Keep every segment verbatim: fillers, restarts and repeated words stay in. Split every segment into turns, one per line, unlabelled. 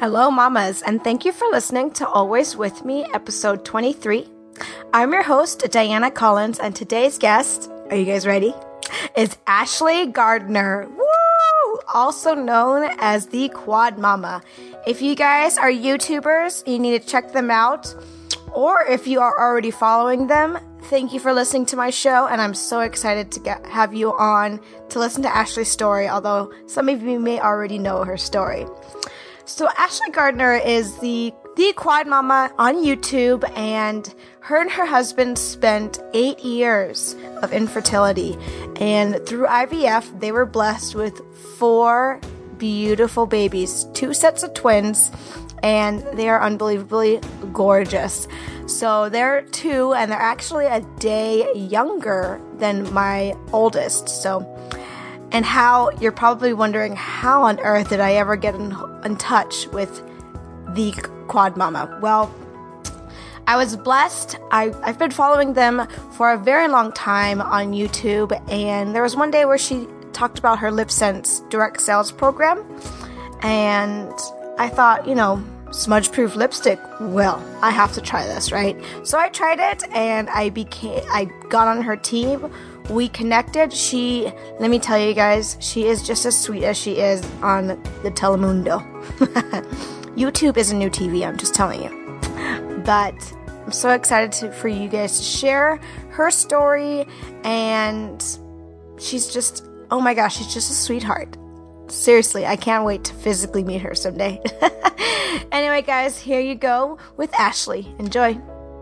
Hello, mamas, and thank you for listening to Always With Me, episode twenty-three. I'm your host, Diana Collins, and today's guest, are you guys ready? Is Ashley Gardner, woo! Also known as the Quad Mama. If you guys are YouTubers, you need to check them out. Or if you are already following them, thank you for listening to my show, and I'm so excited to get, have you on to listen to Ashley's story, although some of you may already know her story. So Ashley Gardner is the the Quad Mama on YouTube, and her and her husband spent eight years of infertility, and through I V F, they were blessed with four beautiful babies, two sets of twins, and they are unbelievably gorgeous. So they're two, and they're actually a day younger than my oldest. So, and how, you're probably wondering, how on earth did I ever get in, in touch with the Quad Mama? Well, I was blessed. I, I've been following them for a very long time on YouTube, and there was one day where she talked about her LipSense direct sales program, and I thought, you know, smudge-proof lipstick, well, I have to try this, right? So I tried it, and I became, I got on her team. We connected. She, let me tell you guys, she is just as sweet as she is on the Telemundo. YouTube is a new T V, I'm just telling you. But I'm so excited to, for you guys to share her story, and she's just, oh my gosh, she's just a sweetheart. Seriously, I can't wait to physically meet her someday. Anyway, guys, here you go with Ashley. Enjoy.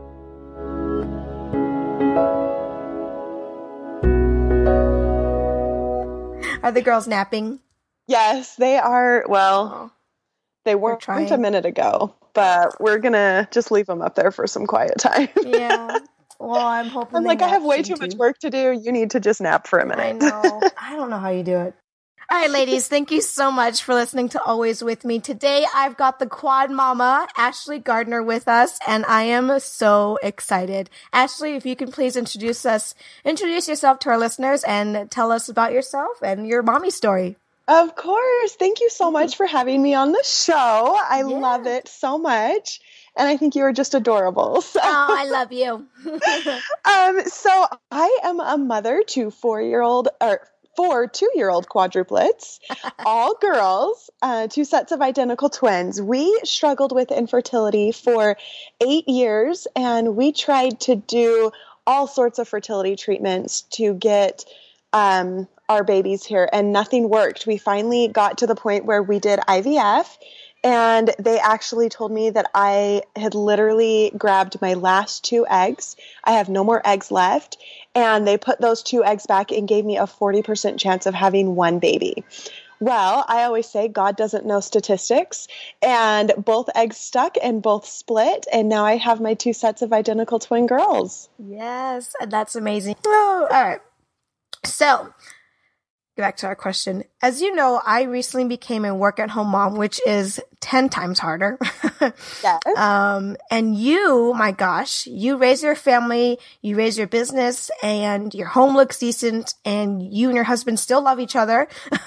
Are the girls napping?
Yes, they are. Well,
Oh,
they weren't a minute ago, but we're going to just leave them up there for some quiet time.
Yeah. Well, I'm hoping
I'm
they
like, I have way
too
too much work to do. You need to just nap for a minute.
I know. I don't know how you do it. All right, ladies, thank you so much for listening to Always With Me. Today, I've got the Quad Mama, Ashley Gardner, with us, and I am so excited. Ashley, if you can please introduce us, introduce yourself to our listeners and tell us about yourself and your mommy story.
Of course. Thank you so much for having me on the show. I
Yeah.
love it so much. And I think you are just adorable. So.
Oh, I love you.
um, so I am a mother to four-year-old, or four two-year-old quadruplets, all girls, uh, two sets of identical twins. We struggled with infertility for eight years, and we tried to do all sorts of fertility treatments to get um, our babies here, and nothing worked. We finally got to the point where we did I V F, and they actually told me that I had literally grabbed my last two eggs. I have no more eggs left. And they put those two eggs back and gave me a forty percent chance of having one baby. Well, I always say God doesn't know statistics, and both eggs stuck and both split, and now I have my two sets of identical twin girls.
Yes, that's amazing. Oh, all right. So, get back to our question. As you know, I recently became a work-at-home mom, which is ten times harder.
Yes.
Um, and you, my gosh, you raise your family, you raise your business, and your home looks decent, and you and your husband still love each other.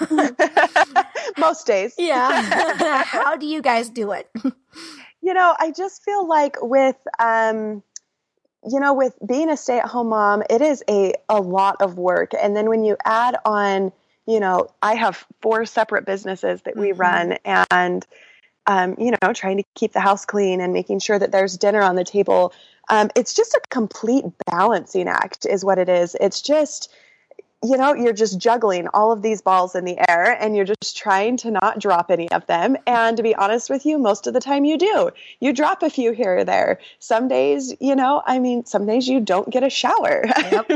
Most days.
Yeah. How do you guys do it?
You know, I just feel like with, um, you know, with being a stay-at-home mom, it is a, a lot of work. And then when you add on, you know, I have four separate businesses that we mm-hmm. run, and, um, you know, trying to keep the house clean and making sure that there's dinner on the table. Um, it's just a complete balancing act is what it is. It's just, you know, you're just juggling all of these balls in the air, and you're just trying to not drop any of them. And to be honest with you, most of the time you do. You drop a few here or there. Some days, you know, I mean, some days you don't get a shower. Yep.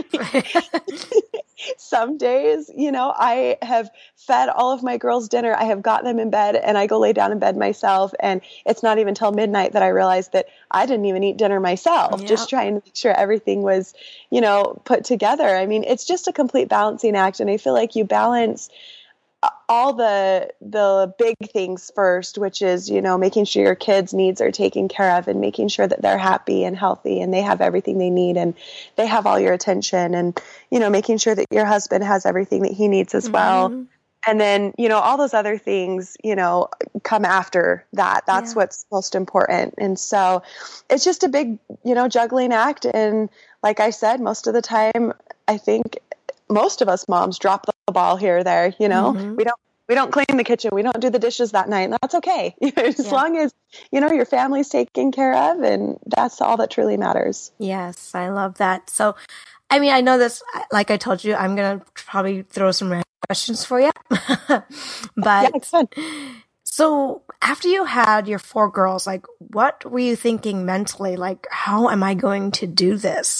Some days, you know, I have fed all of my girls dinner. I have got them in bed, and I go lay down in bed myself. And it's not even till midnight that I realized that I didn't even eat dinner myself, yep. just trying to make sure everything was, you know, put together. I mean, it's just a complete balancing act. And I feel like you balance all the the big things first, which is, you know, making sure your kids' needs are taken care of, and making sure that they're happy and healthy and they have everything they need and they have all your attention, and, you know, making sure that your husband has everything that he needs as mm-hmm. well. And then, you know, all those other things, you know, come after that. That's
Yeah.
what's most important. And so it's just a big, you know, juggling act. And like I said, most of the time, I think most of us moms drop the ball here or there, you know,
Mm-hmm.
we don't, we don't clean the kitchen. We don't do the dishes that night. And that's okay. As
Yeah.
long as, you know, your family's taken care of, and that's all that truly matters.
Yes, I love that. So, I mean, I know this, like I told you, I'm going to probably throw some random questions for you.
Yeah,
But
it's fun.
so after you had your four girls, like, what were you thinking mentally? Like, how am I going to do this?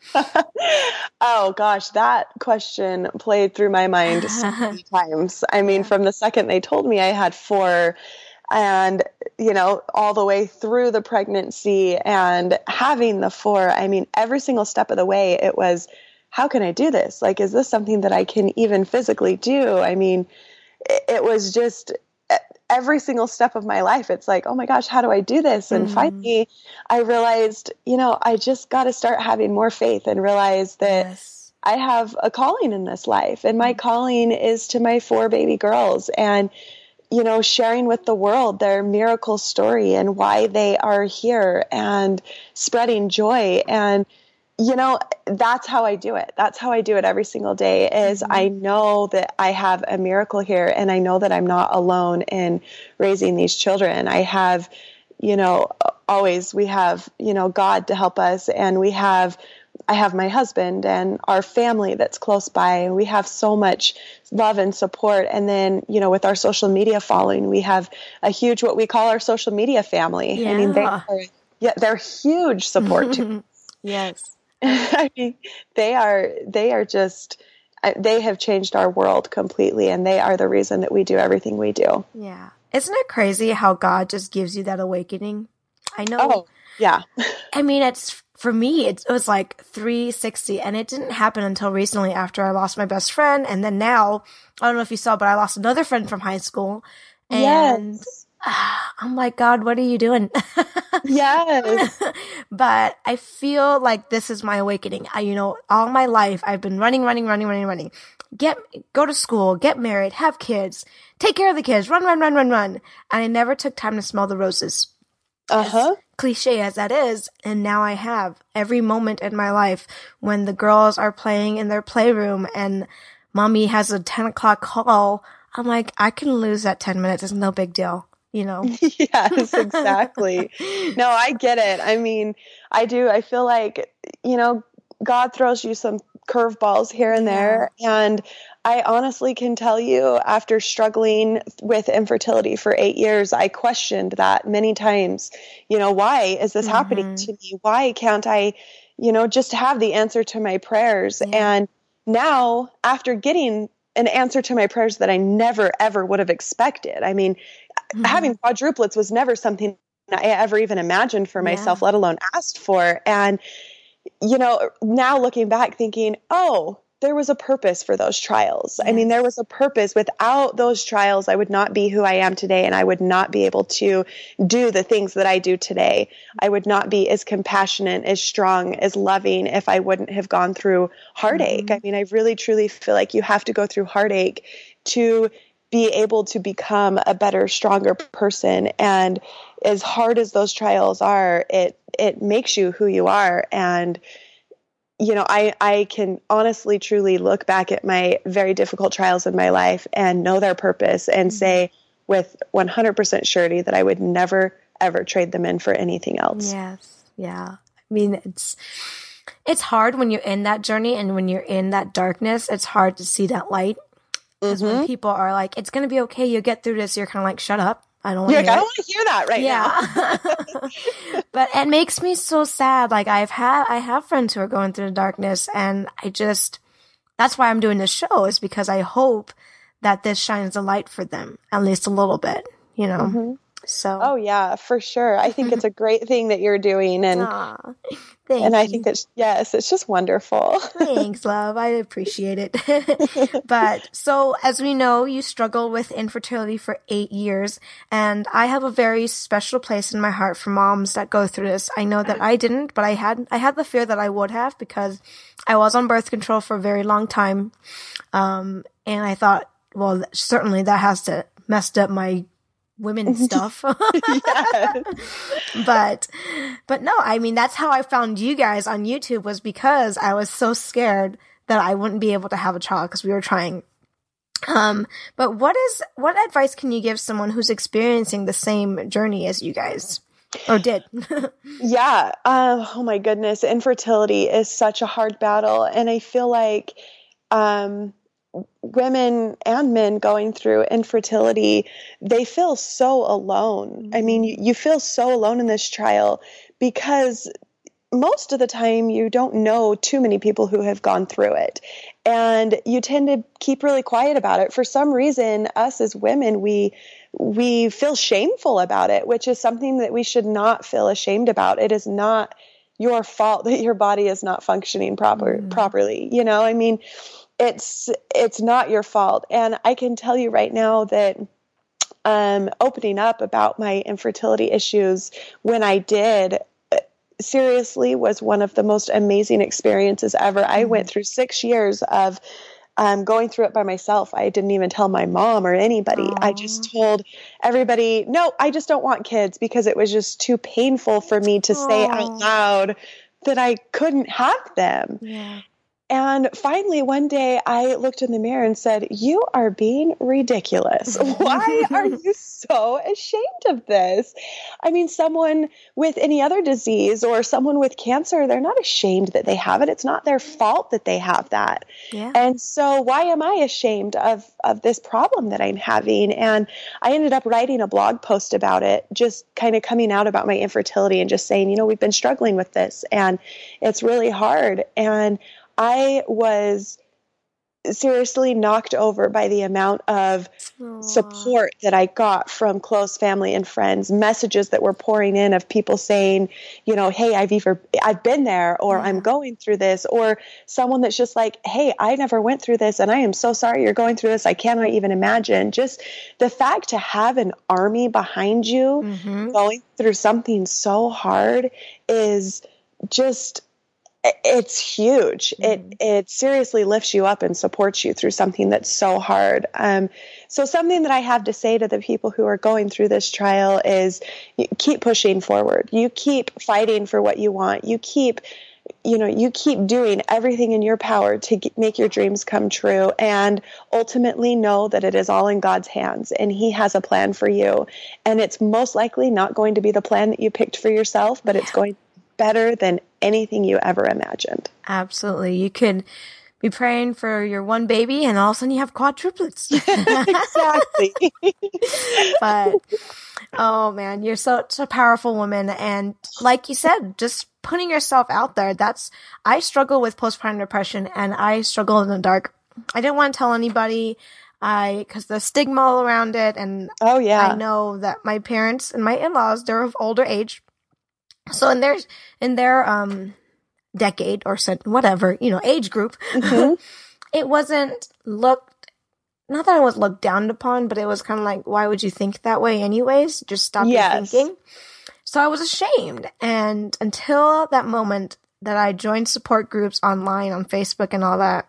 Oh gosh, that question played through my mind so many times. I mean,
Yeah.
from the second they told me I had four, and, you know, all the way through the pregnancy and having the four, I mean, every single step of the way, it was, how can I do this? Like, is this something that I can even physically do? I mean, it, it was just e- every single step of my life. It's like, oh my gosh, how do I do this? And
Mm.
finally, I realized, you know, I just got to start having more faith and realize that
Yes.
I have a calling in this life. And my
Mm.
calling is to my four baby girls, and, you know, sharing with the world their miracle story and why they are here, and spreading joy. And, you know, that's how I do it. That's how I do it every single day, is
Mm-hmm.
I know that I have a miracle here, and I know that I'm not alone in raising these children. I have, you know, always, we have, you know, God to help us, and we have, I have my husband and our family that's close by, and we have so much love and support. And then, you know, with our social media following, we have a huge, what we call our social media family.
Yeah.
I mean, they are, yeah, they're huge support too.
Yes.
I mean, they are, they are just, they have changed our world completely, and they are the reason that we do everything we do.
Yeah. Isn't it crazy how God just gives you that awakening? I know.
Oh, yeah.
I mean, it's for me, it, it was like three sixty, and it didn't happen until recently after I lost my best friend. And then now, I don't know if you saw, but I lost another friend from high school. And
Yes.
uh, I'm like, God, what are you doing?
Yes.
But I feel like this is my awakening. I, you know, all my life I've been running, running, running, running, running. Get, go to school, get married, have kids, take care of the kids, run, run, run, run, run. And I never took time to smell the roses.
Uh-huh.
As cliche as that is, and now I have every moment in my life when the girls are playing in their playroom and mommy has a ten o'clock call, I'm like, I can lose that ten minutes. It's no big deal, you know?
Yes, exactly. No, I get it. I mean, I do. I feel like, you know, God throws you some curveballs here and
Yeah.
there. And I honestly can tell you, after struggling with infertility for eight years, I questioned that many times. You know, why is this happening
Mhm.
to me? Why can't I, you know, just have the answer to my prayers?
Yeah.
And now, after getting an answer to my prayers that I never, ever would have expected, I mean,
Mhm.
having quadruplets was never something I ever even imagined for myself,
Yeah.
let alone asked for. And, you know, now looking back thinking, oh, there was a purpose for those trials. I mean,
Yes.
there was a purpose. Without those trials, I would not be who I am today, and I would not be able to do the things that I do today. I would not be as compassionate, as strong, as loving if I wouldn't have gone through heartache.
Mhm.
I mean, I really, truly feel like you have to go through heartache to be able to become a better, stronger person. And as hard as those trials are, it it makes you who you are. And, you know, I, I can honestly, truly look back at my very difficult trials in my life and know their purpose, and
Mhm.
say with one hundred percent surety that I would never, ever trade them in for anything else.
Yes. Yeah. I mean, it's it's hard when you're in that journey, and when you're in that darkness, it's hard to see that light. Because when
Mm-hmm.
people are like, it's going to be okay, you'll get through this, you're kind of like, shut up. I don't want
You're
to
like, I
hear
don't
it.
want to hear that right now.
Yeah. But it makes me so sad. Like I've had, I have friends who are going through the darkness, and I just, that's why I'm doing this show, is because I hope that this shines a light for them, at least a little bit, you know?
Mm-hmm.
So.
Oh yeah, for sure. I think it's a great thing that you're doing. And
Aw, thank
And I
you.
think that's, yes, it's just wonderful.
Thanks, love. I appreciate it. But so, as we know, you struggled with infertility for eight years, and I have a very special place in my heart for moms that go through this. I know that I didn't, but I had I had the fear that I would have, because I was on birth control for a very long time, um, and I thought, well, certainly that has to messed up my women stuff.
Yes.
But, but no, I mean, that's how I found you guys on YouTube, was because I was so scared that I wouldn't be able to have a child because we were trying. Um, but what is, what advice can you give someone who's experiencing the same journey as you guys? Or did?
Yeah. Uh, oh my goodness. Infertility is such a hard battle. And I feel like, um, women and men going through infertility, they feel so alone. I mean, you, you feel so alone in this trial because most of the time you don't know too many people who have gone through it. And you tend to keep really quiet about it. For some reason, us as women, we we feel shameful about it, which is something that we should not feel ashamed about. It is not your fault that your body is not functioning proper mm. properly. You know, I mean, it's it's not your fault. And I can tell you right now that um, opening up about my infertility issues when I did, seriously, was one of the most amazing experiences ever. Mm. I went through six years of um, going through it by myself. I didn't even tell my mom or anybody. Aww. I just told everybody, no, I just don't want kids, because it was just too painful for me to Aww. Say out loud that I couldn't have them.
Yeah.
And finally, one day I looked in the mirror and said, you are being ridiculous. Why are you so ashamed of this? I mean, someone with any other disease or someone with cancer, they're not ashamed that they have it. It's not their fault that they have that.
Yeah.
And so why am I ashamed of, of this problem that I'm having? And I ended up writing a blog post about it, just kind of coming out about my infertility and just saying, you know, we've been struggling with this and it's really hard. And I was seriously knocked over by the amount of Aww. Support that I got from close family and friends, messages that were pouring in of people saying, you know, hey, I've either, I've been there, or yeah. I'm going through this, or someone that's just like, hey, I never went through this and I am so sorry you're going through this. I cannot even imagine. Just the fact to have an army behind you mm-hmm. going through something so hard is just, it's huge. Mm-hmm. It it seriously lifts you up and supports you through something that's so hard. Um, so something that I have to say to the people who are going through this trial is you keep pushing forward. You keep fighting for what you want. You keep, you know, you keep doing everything in your power to get, make your dreams come true, and ultimately know that it is all in God's hands and He has a plan for you. And it's most likely not going to be the plan that you picked for yourself, but it's going to be better than anything you ever imagined.
Absolutely. You could be praying for your one baby and all of a sudden you have quadruplets.
Exactly.
But, oh man, you're such a powerful woman. And like you said, just putting yourself out there. That's, I struggle with postpartum depression and I struggle in the dark. I didn't want to tell anybody. I, cause the stigma all around it. And
oh yeah,
I know that my parents and my in-laws, they're of older age. So in their, in their, um, decade or so, whatever, you know, age group, mm-hmm. it wasn't looked, not that it was looked down upon, but it was kind of like, why would you think that way anyways? Just stop
yes.
your thinking. So I was ashamed. And until that moment that I joined support groups online on Facebook and all that,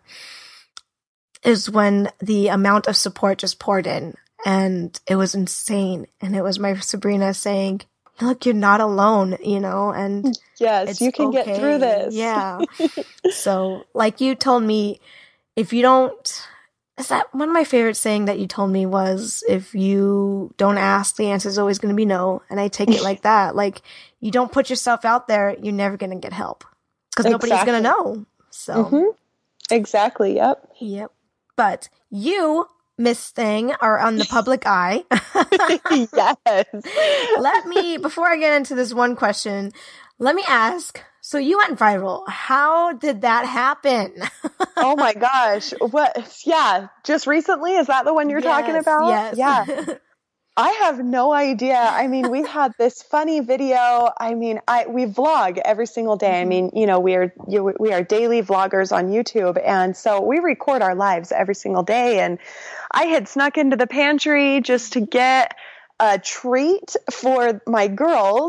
is when the amount of support just poured in, and it was insane. And it was my Sabrina saying, look, you're not alone, you know, and
yes, you can
okay.
get through this.
Yeah. So like you told me, if you don't, is that one of my favorite saying that you told me was, if you don't ask, the answer is always going to be no. And I take it like that. Like, you don't put yourself out there, you're never going to get help because nobody's exactly. going to know. So
mm-hmm. exactly. Yep.
Yep. But you, Miss Thing, are on the public eye.
Yes.
Let me, before I get into this one question, let me ask, so you went viral. How did that happen?
Oh my gosh. What? Yeah. Just recently? Is that the one you're
yes,
talking about?
Yes.
Yeah. I have no idea. I mean, we had this funny video. I mean, I we vlog every single day. I mean, you know, we are you, we are daily vloggers on YouTube, and so we record our lives every single day. And I had snuck into the pantry just to get a treat for my girls.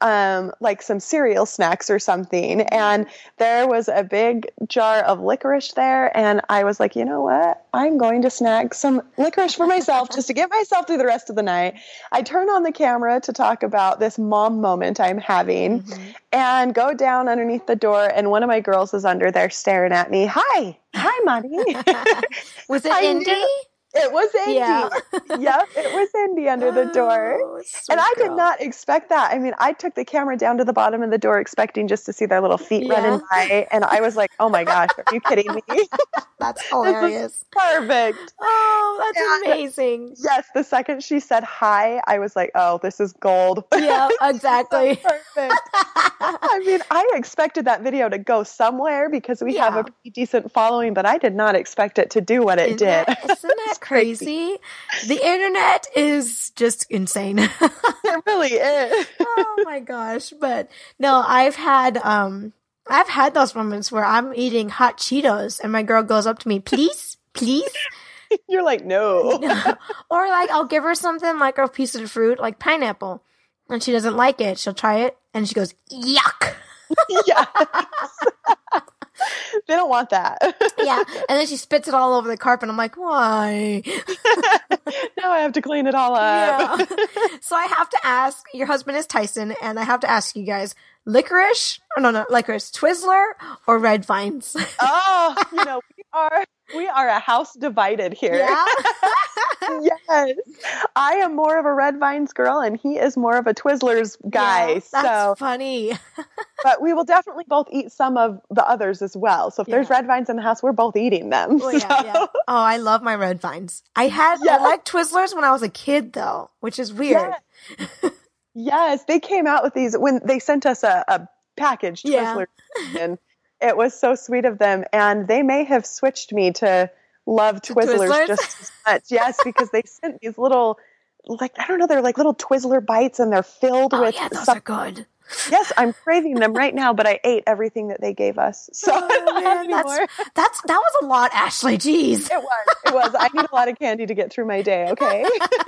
um, like some cereal snacks or something. And there was a big jar of licorice there. And I was like, you know what? I'm going to snag some licorice for myself just to get myself through the rest of the night. I turn on the camera to talk about this mom moment I'm having mm-hmm. and go down underneath the door. And one of my girls is under there staring at me. Hi. Hi, Mommy.
Was it Indy?
It was Indy.
Yeah.
Yep, it was Indy under the door.
Oh,
and I
girl.
did not expect that. I mean, I took the camera down to the bottom of the door expecting just to see their little feet
yeah.
running by. And I was like, oh my gosh, are you kidding me?
That's hilarious.
Perfect.
Oh, that's
and
amazing.
Yes, the second she said hi, I was like, oh, this is gold.
Yeah, exactly.
So perfect. I mean, I expected that video to go somewhere because we yeah. have a pretty decent following, but I did not expect it to do what it
isn't
did.
That, isn't that crazy? The internet is just insane.
It really is.
Oh my gosh. But no, I've had, um, I've had those moments where I'm eating hot Cheetos and my girl goes up to me, please, please.
You're like, no.
Or like, I'll give her something like a piece of fruit, like pineapple, and she doesn't like it. She'll try it and she goes, yuck.
Yes. They don't want that.
Yeah. And then she spits it all over the carpet. I'm like, why?
Now I have to clean it all up.
Yeah. So I have to ask, your husband is Tyson, and I have to ask you guys, licorice, or no, no, licorice, Twizzler or Red Vines?
Oh, you know, we are, we are a house divided here.
Yeah.
Yes. I am more of a Red Vines girl and he is more of a Twizzlers guy.
Yeah, that's
so
funny.
But we will definitely both eat some of the others as well. So if yeah. there's Red Vines in the house, we're both eating them.
Oh, yeah,
so.
yeah. Oh, I love my Red Vines. I had, yeah. I liked Twizzlers when I was a kid though, which is weird.
Yes, yes. They came out with these when they sent us a, a package Twizzlers yeah. and it was so sweet of them. And they may have switched me to love Twizzlers, Twizzlers just as much. Yes, because they sent these little, like, I don't know, they're like little Twizzler bites and they're filled
oh,
with
yeah, those
some-
are good.
Yes, I'm craving them right now, but I ate everything that they gave us. So
oh,
I don't
man,
have any
that's,
more.
That's, that was a lot, Ashley. Jeez.
It was. It was. I need a lot of candy to get through my day, okay?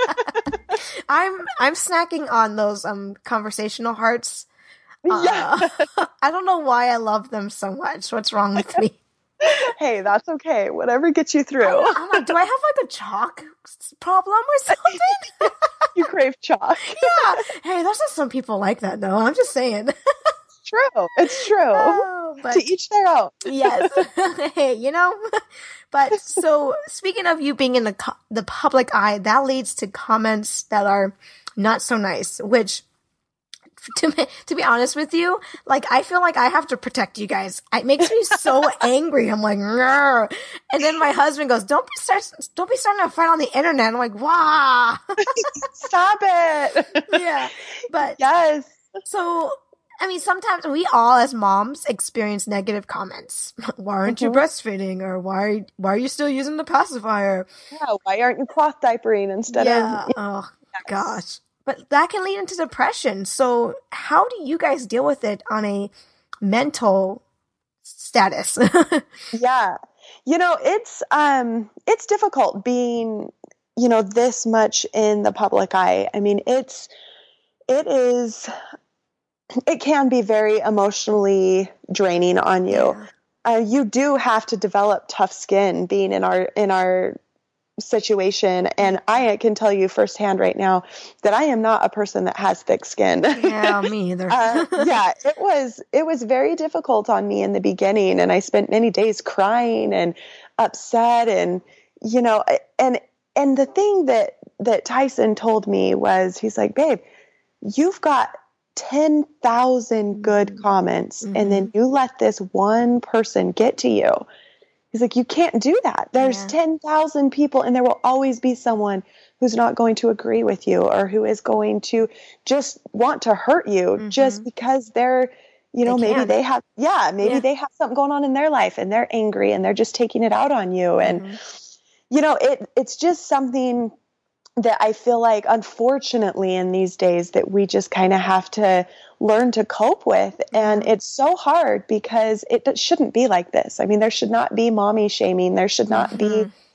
I'm I'm snacking on those um conversational hearts. Uh,
yeah.
I don't know why I love them so much. What's wrong with me?
Hey, that's okay. Whatever gets you through.
I'm, I'm like, do I have like a chalk problem or something?
You crave chalk.
Yeah. Hey, there's just some people like that though. I'm just saying.
It's true. It's true.
Oh, but,
to each their own.
Yes. Hey, you know, but so speaking of you being in the co- the public eye, that leads to comments that are not so nice, which To be, to be honest with you, like, I feel like I have to protect you guys. It makes me so angry. I'm like, Rrr. And then my husband goes, don't be start, don't be starting a fight on the internet. I'm like, wow.
Stop it.
Yeah. But
yes.
So, I mean, sometimes we all as moms experience negative comments. Why aren't mm-hmm. you breastfeeding? Or why, why are you still using the pacifier?
Yeah. Why aren't you cloth diapering instead
yeah.
of?
Oh yes. Gosh. But that can lead into depression. So how do you guys deal with it on a mental status?
Yeah. You know, it's, um, it's difficult being, you know, this much in the public eye. I mean, it's, it is, it can be very emotionally draining on you. Yeah. Uh, you do have to develop tough skin being in our, in our, situation. And I can tell you firsthand right now that I am not a person that has thick skin.
Yeah, me either.
uh, yeah, it was, it was very difficult on me in the beginning. And I spent many days crying and upset and, you know, and, and the thing that, that Tyson told me was, he's like, babe, you've got ten thousand good comments mm-hmm. and then you let this one person get to you. He's like, you can't do that. There's yeah. ten thousand people and there will always be someone who's not going to agree with you or who is going to just want to hurt you mm-hmm. just because they're, you know, they maybe can. they have, yeah, maybe yeah. they have something going on in their life and they're angry and they're just taking it out on you. And, mm-hmm. you know, it it's just something that I feel like, unfortunately, in these days that we just kind of have to learn to cope with. And it's so hard because it shouldn't be like this. I mean, there should not be mommy shaming. There should not mm-hmm. be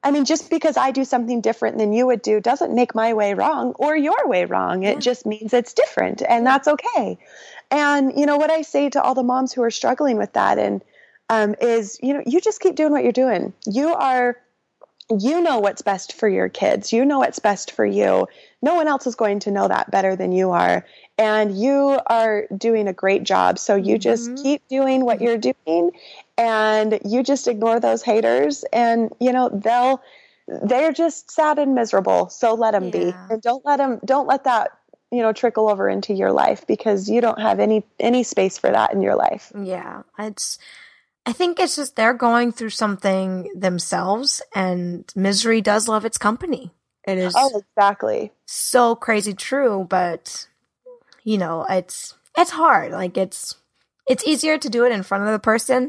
I mean, just because I do something different than you would do doesn't make my way wrong or your way wrong. It
Yeah.
just means it's different, and
Yeah.
that's okay. And, you know, what I say to all the moms who are struggling with that and um, is, you know, you just keep doing what you're doing. You are, you know what's best for your kids. You know what's best for you. No one else is going to know that better than you are. And you are doing a great job. So you just
Mhm.
keep doing what you're doing, and you just ignore those haters, and, you know, they'll, they're just sad and miserable. So let them be,
Yeah.
and don't let them, don't let that, you know, trickle over into your life, because you don't have any, any space for that in your life.
Yeah. It's, I think it's just they're going through something themselves, and misery does love its company. It is
Oh, exactly.
so crazy true, but you know, it's it's hard. Like it's it's easier to do it in front of the person.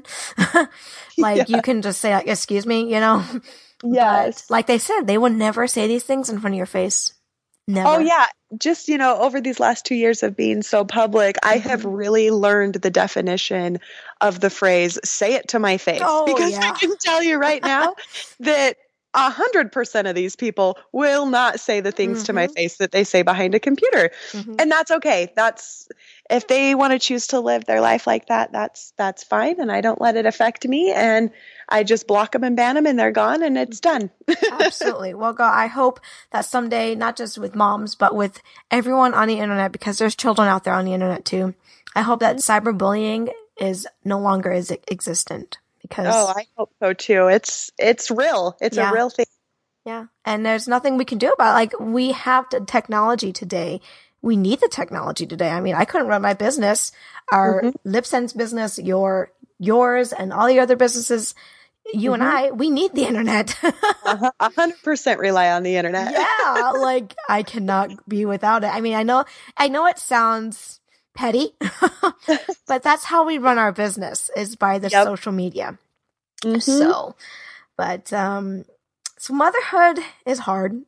Like you
Yeah.
can just say like, "Excuse me," you know. But
Yes.
like they said, they would never say these things in front of your face.
Oh,
Never.
yeah. Just, you know, over these last two years of being so public, I have
Mhm.
really learned the definition of the phrase, say it to my face,
Oh
because I
yeah.
can tell you right now that a hundred percent of these people will not say the things to my
Mhm.
face that they say behind a computer.
Mhm.
And that's okay. That's, if they want to choose to live their life like that, that's, that's fine. And I don't let it affect me. And I just block them and ban them, and they're gone, and it's done.
Absolutely. Well, God, I hope that someday, not just with moms, but with everyone on the internet, because there's children out there on the internet too. I hope that cyberbullying is no longer is existent,
Oh,
because
I hope so too. It's, it's real. It's a
yeah,
real thing.
yeah. And there's nothing we can do about it. Like we have the technology today. We need the technology today. I mean, I couldn't run my business, our
Hmm.
LipSense business, your, yours and all the other businesses. You and
Hmm.
I, we need the internet.
Uh-huh. A hundred percent rely on the internet.
Yeah, like I cannot be without it. I mean, I know, I know it sounds petty, but that's how we run our business is by the
Yep.
social media.
Hmm.
So, but, um, so motherhood is hard,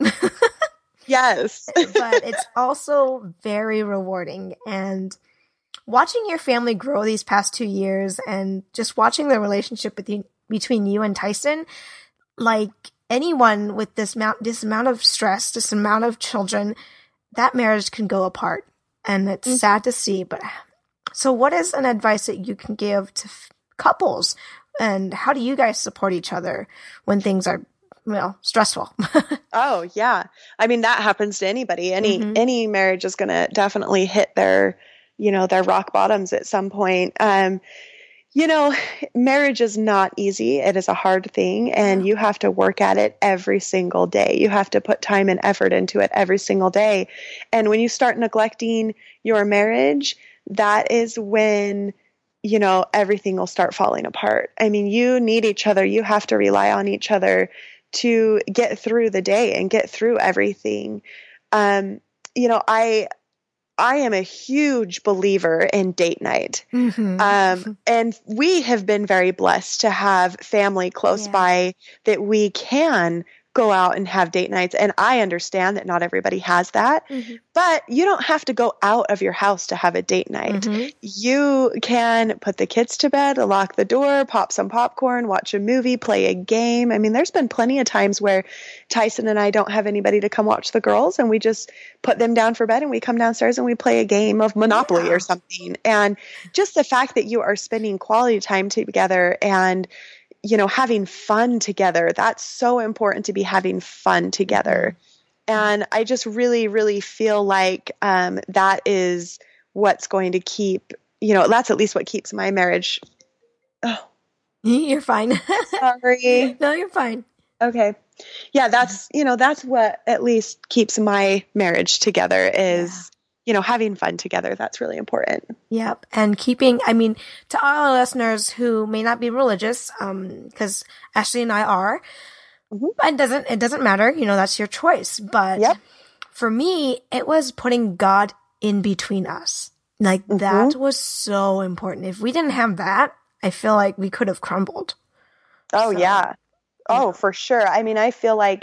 Yes.
but it's also very rewarding. And watching your family grow these past two years and just watching the relationship with you, between you and Tyson, like anyone with this amount, this amount of stress, this amount of children, that marriage can go apart, and it's
Mhm.
sad to see. But so what is an advice that you can give to f- couples, and how do you guys support each other when things are, well, stressful?
Oh, yeah. I mean, that happens to anybody. Any,
Mm-hmm.
any marriage is going to definitely hit their, you know, their rock bottoms at some point. Um, You know, marriage is not easy. It is a hard thing, and
Yeah.
you have to work at it every single day. You have to put time and effort into it every single day. And when you start neglecting your marriage, that is when, you know, everything will start falling apart. I mean, you need each other. You have to rely on each other to get through the day and get through everything. Um, you know, I I am a huge believer in date night. Um,
Mm-hmm.
and we have been very blessed to have family close
Yeah.
by that we can go out and have date nights. And I understand that not everybody has that,
Mm-hmm.
but you don't have to go out of your house to have a date night.
Mm-hmm.
You can put the kids to bed, lock the door, pop some popcorn, watch a movie, play a game. I mean, there's been plenty of times where Tyson and I don't have anybody to come watch the girls, and we just put them down for bed, and we come downstairs and we play a game of Monopoly
Yeah.
or something. And just the fact that you are spending quality time together and, you know, having fun together, that's so important, to be having fun together.
Mm-hmm.
And I just really, really feel like um, that is what's going to keep, you know, that's at least what keeps my marriage. Oh,
You're fine.
sorry.
No, you're fine.
Okay. Yeah, that's, you know, that's what at least keeps my marriage together is,
Yeah.
you know, having fun together. That's really important.
Yep. And keeping, I mean, to all our listeners who may not be religious, um, because Ashley and I are,
Mhm.
it doesn't, it doesn't matter. You know, that's your choice. But
Yep.
for me, it was putting God in between us. Like
Mhm.
that was so important. If we didn't have that, I feel like we could have crumbled.
Oh,
So,
yeah.
yeah.
Oh, for sure. I mean, I feel like,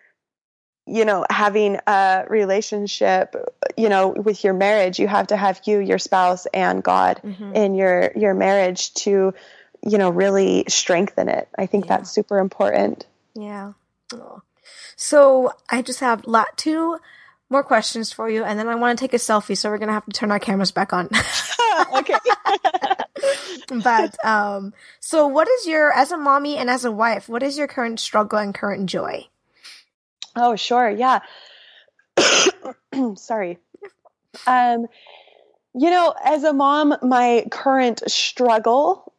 you know, having a relationship, you know, with your marriage, you have to have you, your spouse, and God
Mm-hmm.
in your, your marriage to, you know, really strengthen it. I think
Yeah.
that's super important.
Yeah. Oh. So I just have lot two more questions for you, and then I want to take a selfie, so we're gonna have to turn our cameras back on.
Okay.
But um, so what is your, as a mommy and as a wife, what is your current struggle and current joy?
Oh, sure. Yeah. Sorry. Um, you know, as a mom, my current struggle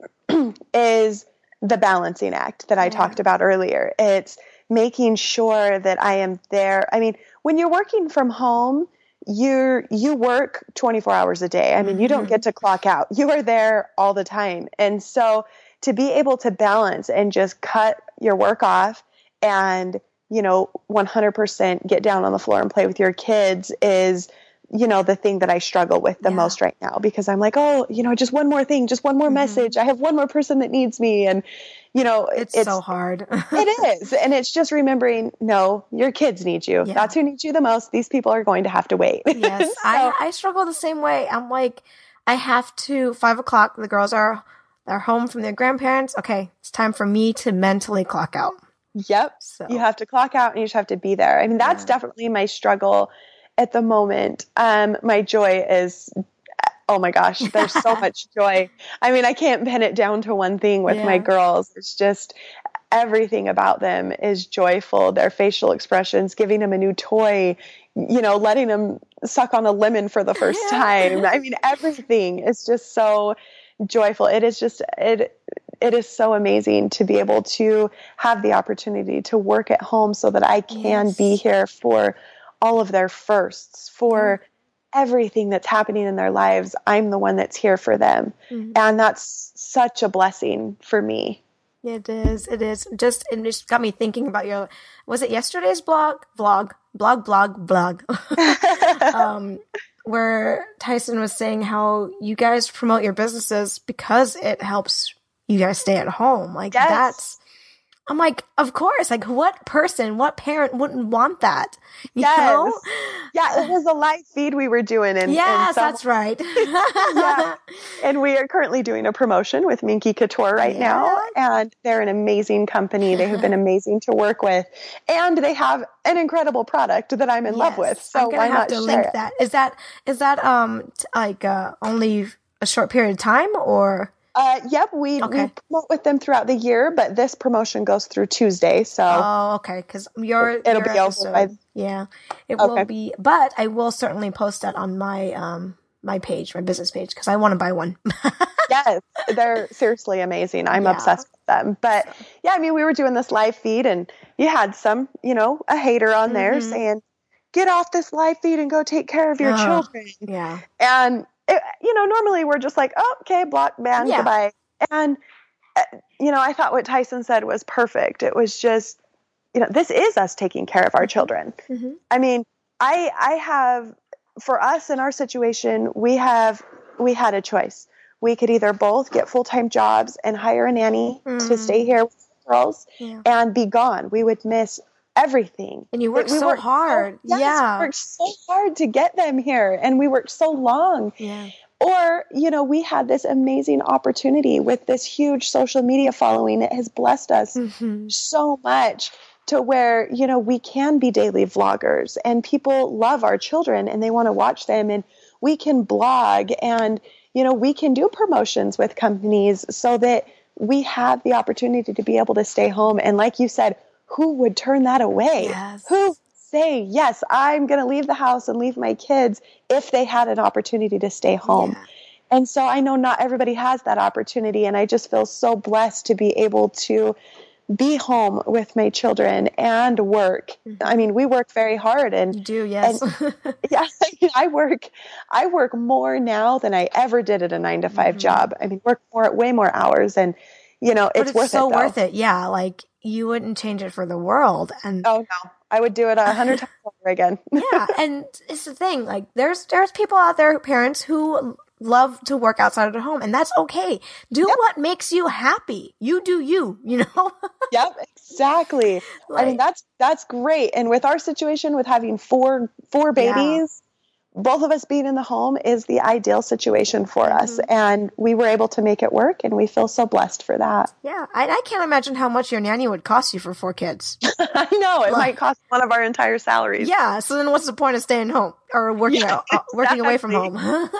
is the balancing act that I
Yeah.
talked about earlier. It's making sure that I am there. I mean, when you're working from home, you're, you work twenty-four hours a day. I mean, you don't
Mm-hmm.
get to clock out. You are there all the time. And so to be able to balance and just cut your work off and, you know, one hundred percent get down on the floor and play with your kids is, you know, the thing that I struggle with the
Yeah.
most right now, because I'm like, oh, you know, just one more thing, just one more
Mm-hmm.
message. I have one more person that needs me. And, you know,
It's,
it's,
so hard.
it is. And it's just remembering, no, your kids need you.
Yeah.
That's who needs you the most. These people are going to have to wait.
Yes,
So,
I I struggle the same way. I'm like, I have to, five o'clock, the girls are they're home from their grandparents. Okay, it's time for me to mentally clock out.
yep.
So
You have to clock out and you just have to be there. I mean, that's
Yeah.
definitely my struggle at the moment. Um, my joy is, oh my gosh, there's so much joy. I mean, I can't pin it down to one thing with my
Yeah.
girls. It's just everything about them is joyful. Their facial expressions, giving them a new toy, you know, letting them suck on a lemon for the first
Yeah.
time. I mean, everything is just so joyful. It is just, it, it is so amazing to be able to have the opportunity to work at home so that I can
Yes.
be here for all of their firsts, for everything that's happening in their lives. I'm the one that's here for them.
Mhm.
And that's such a blessing for me.
It is. It is. Just it just got me thinking about your. Was it yesterday's blog? Vlog. Blog. Blog. Blog. um, where Tyson was saying how you guys promote your businesses because it helps you guys stay at home. Like
Yes.
that's. I'm like, of course. Like, what person, what parent wouldn't want that? You
Yes.
know?
Yeah, it was a live feed we were doing. And,
Yes,
and some,
that's right.
yeah. And we are currently doing a promotion with Minky Couture right
Yeah.
now. And they're an amazing company. They have been amazing to work with. And they have an incredible product that I'm in love with.
Yes,
So
I'm gonna
why
have
not
to
share
link
it?
that. Is that is that um t- like uh, only a short period of time or?
Uh, yep, we
Okay.
we promote with them throughout the year, but this promotion goes through Tuesday, so
Oh, okay. Because your
it'll
your
be over
episode,
by.
yeah, it
Okay.
will be. But I will certainly post that on my um my page, my business page, because I want to buy one.
Yes, they're seriously amazing. I'm
Yeah.
obsessed with them. But
So.
yeah, I mean, we were doing this live feed, and you had some, you know, a hater on there
Mhm.
saying, "Get off this live feed and go take care of your
Oh,
children."
yeah.
And it, you know, normally we're just like, "Oh, okay, block, ban,
Yeah.
goodbye." And uh, you know, I thought what Tyson said was perfect. It was just, you know, this is us taking care of our children.
Mhm.
I mean, I I have, for us in our situation, we have we had a choice. We could either both get full-time jobs and hire a nanny to
Mm.
stay here with the girls
Yeah.
and be gone. We would miss everything.
And you work
we
so
worked
hard.
yes,
Yeah.
we worked so hard to get them here, and we worked so long.
Yeah.
Or, you know, we had this amazing opportunity with this huge social media following that has blessed us
Mhm.
so much to where, you know, we can be daily vloggers and people love our children and they want to watch them, and we can blog and, you know, we can do promotions with companies so that we have the opportunity to be able to stay home. And like you said, who would turn that away?
Yes.
Who say, yes, I'm going to leave the house and leave my kids if they had an opportunity to stay home?
Yeah.
And so I know not everybody has that opportunity. And I just feel so blessed to be able to be home with my children and work.
Mm-hmm.
I mean, we work very hard, and
You do, yes.
And, yeah, I work, I work more now than I ever did at a nine to five
Mhm.
job. I mean, work more, way more hours, and you know,
But
it's,
it's
worth
so
it. Though.
worth it. Yeah, like you wouldn't change it for the world. And
Oh no, I would do it a hundred times over again.
yeah, and it's the thing. Like there's there's people out there, parents who love to work outside of their home, and that's okay. Do
Yep.
what makes you happy. You do you. You know.
Yep, exactly.
Like,
I mean, that's that's great. And with our situation, with having four four
Yeah.
babies, both of us being in the home is the ideal situation for mm-hmm. us. And we were able to make it work, and we feel so blessed for that.
Yeah. I, I can't imagine how much your nanny would cost you for four kids.
I know. It like, might cost one of our entire salaries.
Yeah. So then what's the point of staying home or working yeah, out, exactly. working away from home?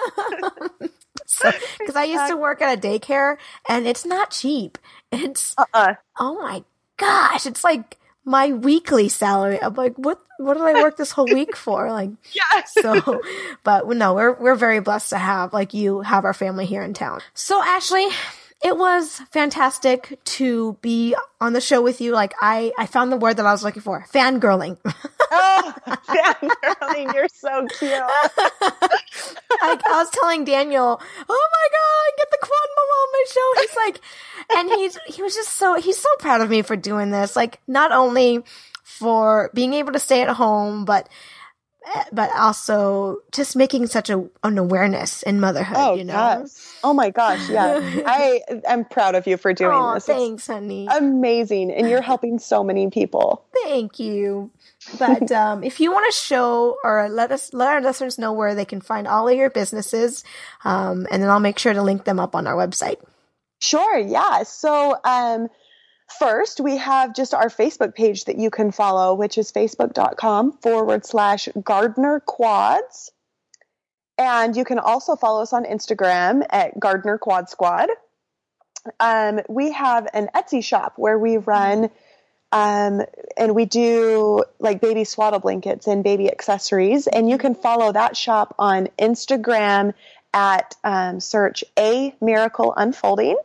So, because I used to work at a daycare, and it's not cheap. It's, uh-uh. oh my gosh, it's like my weekly salary. I'm like, what, what did I work this whole week for? Like,
yes.
So, but no, we're, we're very blessed to have, like, you have our family here in town. So Ashley, it was fantastic to be on the show with you. Like, I, I found the word that I was looking for, fangirling.
Oh, fangirling, you're so cute.
I, I was telling Daniel, oh my God, I get the quad mama on my show. He's like, and he's, he was just so, he's so proud of me for doing this. Like, not only for being able to stay at home, but, but also just making such a, an awareness in motherhood,
oh,
you know?
Yes. Oh my gosh. Yeah. I am proud of you for doing
oh,
this.
Thanks, it's honey.
Amazing. And you're helping so many people.
Thank you. But um, if you want to show or let us let our listeners know where they can find all of your businesses, um, and then I'll make sure to link them up on our website.
Sure. Yeah. So um, first, we have just our Facebook page that you can follow, which is facebook.com forward slash Gardner Quads. And you can also follow us on Instagram at Gardner Quad Squad. Um, we have an Etsy shop where we run Um, and we do like baby swaddle blankets and baby accessories. And you can follow that shop on Instagram at um, search A Miracle Unfolding.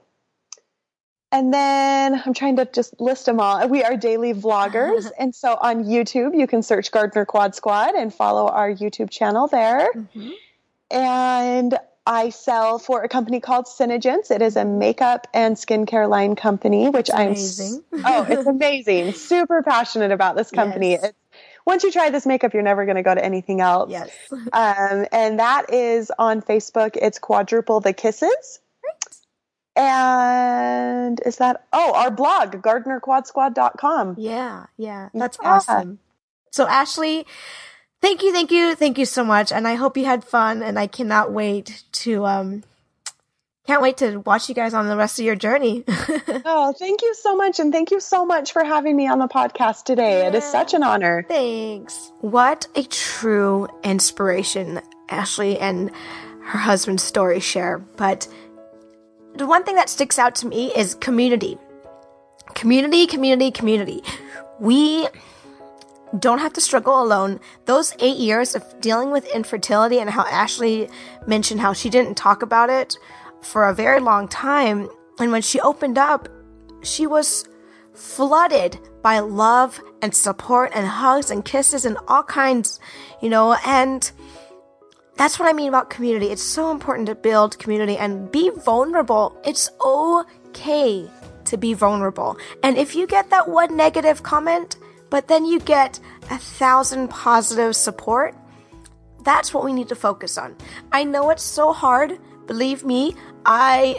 And then I'm trying to just list them all. We are daily vloggers. And so on YouTube, you can search Gardner Quad Squad and follow our YouTube channel there. Mm-hmm. And I sell for a company called Synogens. It is a makeup and skincare line company, which I'm
amazing.
Oh, it's amazing. Super passionate about this company. Yes. It's, once you try this makeup, you're never going to go to anything else.
Yes.
Um, and that is on Facebook. It's Quadruple the Kisses. Right. And is that, oh, our blog, Gardner Quad Squad dot com.
Yeah. Yeah. That's yeah. awesome. So Ashley, Thank you, thank you, thank you so much, and I hope you had fun, and I cannot wait to, um, can't wait to watch you guys on the rest of your journey.
Oh, thank you so much, and thank you so much for having me on the podcast today. Yeah. It is such an honor.
Thanks. What a true inspiration Ashley and her husband's story share, but the one thing that sticks out to me is community. Community, community, community. We don't have to struggle alone. Those eight years of dealing with infertility and how Ashley mentioned how she didn't talk about it for a very long time. And when she opened up, she was flooded by love and support and hugs and kisses and all kinds, you know, and that's what I mean about community. It's so important to build community and be vulnerable. It's okay to be vulnerable. And if you get that one negative comment, but then you get a thousand positive support, that's what we need to focus on. I know it's so hard. Believe me, I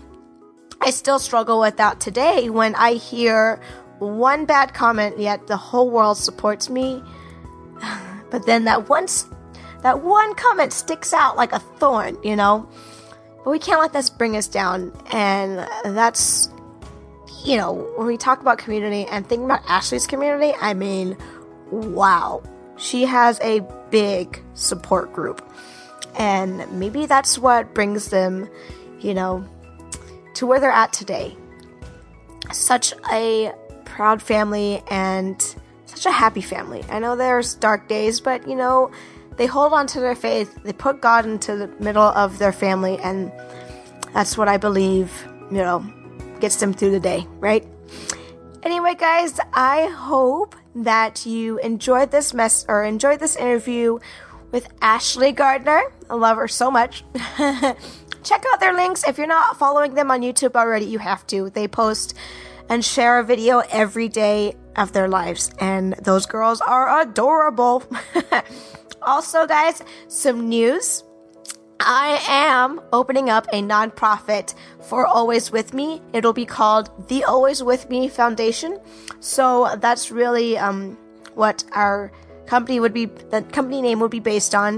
I still struggle with that today when I hear one bad comment, yet the whole world supports me. But then that once that one comment sticks out like a thorn, you know? But we can't let this bring us down. And that's, you know, when we talk about community and think about Ashley's community, I mean, wow. She has a big support group. And maybe that's what brings them, you know, to where they're at today. Such a proud family and such a happy family. I know there's dark days, but, you know, they hold on to their faith. They put God into the middle of their family, and that's what I believe, you know, gets them through the day, right? Anyway, guys, I hope that you enjoyed this mess or enjoyed this interview with Ashley Gardner. I love her so much. Check out their links. If you're not following them on YouTube already, you have to. They post and share a video every day of their lives, and those girls are adorable. Also, guys, some news. I am opening up a nonprofit for Always With Me. It'll be called the Always With Me Foundation. So that's really um, what our company would be, the company name would be based on.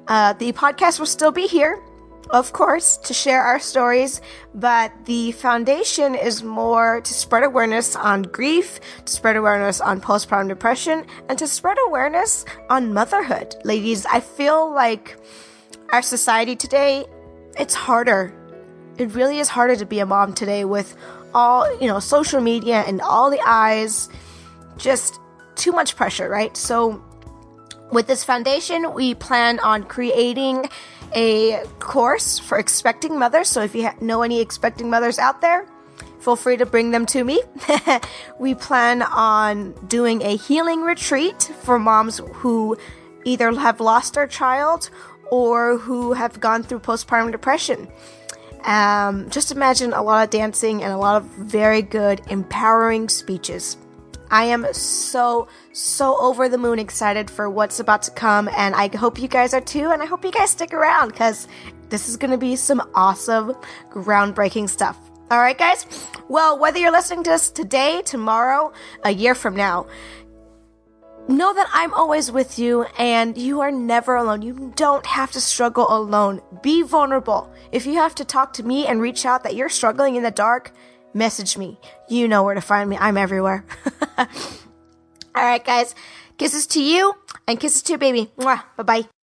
Uh, the podcast will still be here, of course, to share our stories, but the foundation is more to spread awareness on grief, to spread awareness on postpartum depression, and to spread awareness on motherhood. Ladies, I feel like our society today, it's harder. It really is harder to be a mom today with all, you know, social media and all the eyes, just too much pressure, right? So with this foundation, we plan on creating a course for expecting mothers. So if you ha- know any expecting mothers out there, feel free to bring them to me. We plan on doing a healing retreat for moms who either have lost their child or who have gone through postpartum depression. Um, just imagine a lot of dancing and a lot of very good, empowering speeches. I am so, so over the moon excited for what's about to come, and I hope you guys are too, and I hope you guys stick around, because this is going to be some awesome, groundbreaking stuff. All right, guys? Well, whether you're listening to this today, tomorrow, a year from now, know that I'm always with you, and you are never alone. You don't have to struggle alone. Be vulnerable. If you have to talk to me and reach out that you're struggling in the dark, message me. You know where to find me. I'm everywhere. All right, guys. Kisses to you and kisses to your baby. Mwah. Bye-bye.